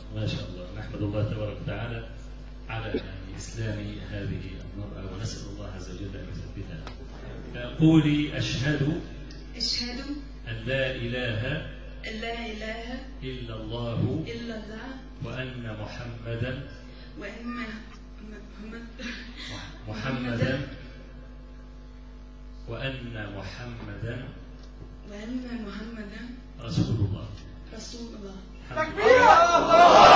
ما شاء الله، نحمد الله تبارك وتعالى على إسلام هذه المرأة، ونسأل الله عز وجل أن يثبتها. قولي أشهد أن لا إله إلا الله وأن محمدا رسول الله. تكبير.